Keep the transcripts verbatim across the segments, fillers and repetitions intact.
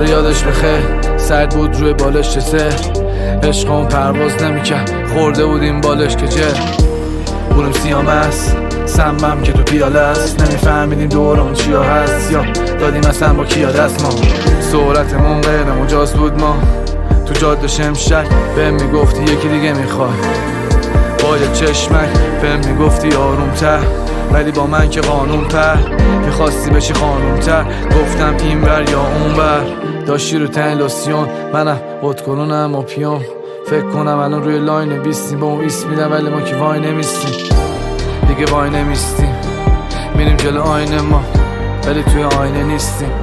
آره یادش بخیر، سرد بود روی بالش چسه، عشقمون پرواز نمیکرد، خورده بودیم بالش که چه بودیم سیامست، سمم که تو پیاله است، نمیفهمیدیم دوران چیا هست یا دادیم اصلا با کیا دست. ما سرعتمون غیر مجاز بود، ما تو جاده شمشک بهم میگفتی یکی دیگه میخوای، با یه چشمک بهم میگفتی آرومتر، ولی با من که قانون پر میخواستی بشی خانومتر، گفتم این بر یا اون بر، داشتی رو تن لوسیون، منم بودکنونم و پیون، فکر کنم الان روی لاین بیستیم، با اون ایست میدم ولی ما که وای نمیستیم، دیگه وای نمیستیم، میریم جلو آینه ما ولی توی آینه نیستیم.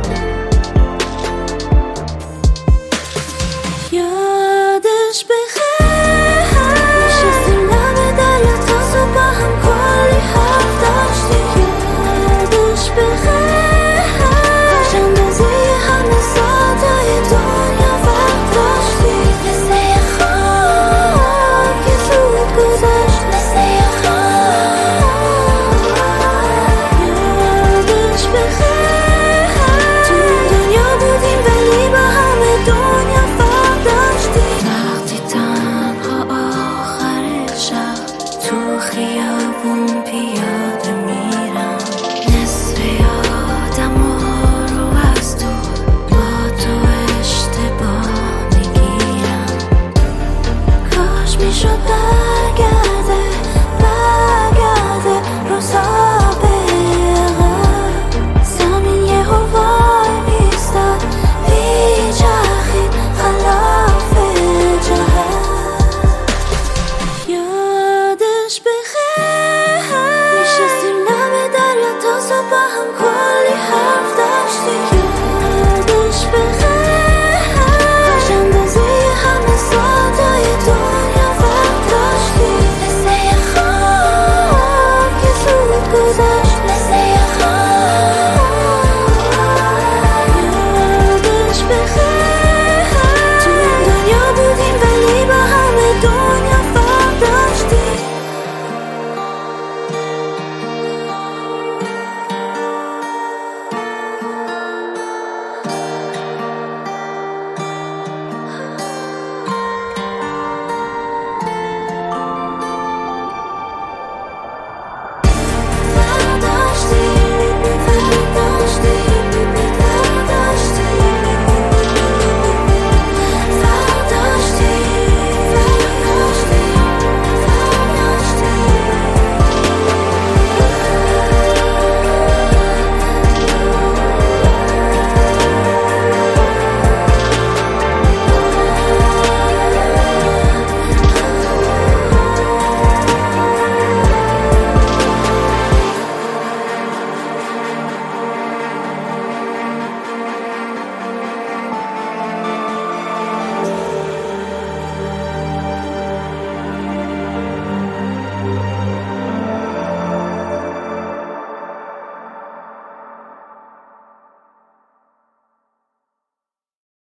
یادش بخیر نشستیم لب دریا تا صبح با هم کلی حرف داشتیم. یادش بخیر کاش اندازه همه ساعتهای دنیا وقت داشتیم، مثل یه خواب که زود گذشت، مثل یه خواب. یادش بخیر تو دنیا بودیم ولی با همه دنیا فرق داشتیم. وقتی تنها آخر شب تو خیابون پیاده میرم، نصف یادم رو از تو با تو اشتباه میگیرم. کاش میشد برگرده برگرده روزها بقیه، زمین یه وای میستد میچرخید خلاف جهت. یادش بخیر نشستیم لب دریا تا صبح با هم کلی حرف داشتیم. یادش بخیر کاش اندازه همه ساعتهای دنیا وقت داشتیم، مثل یه خواب که زود گذشت.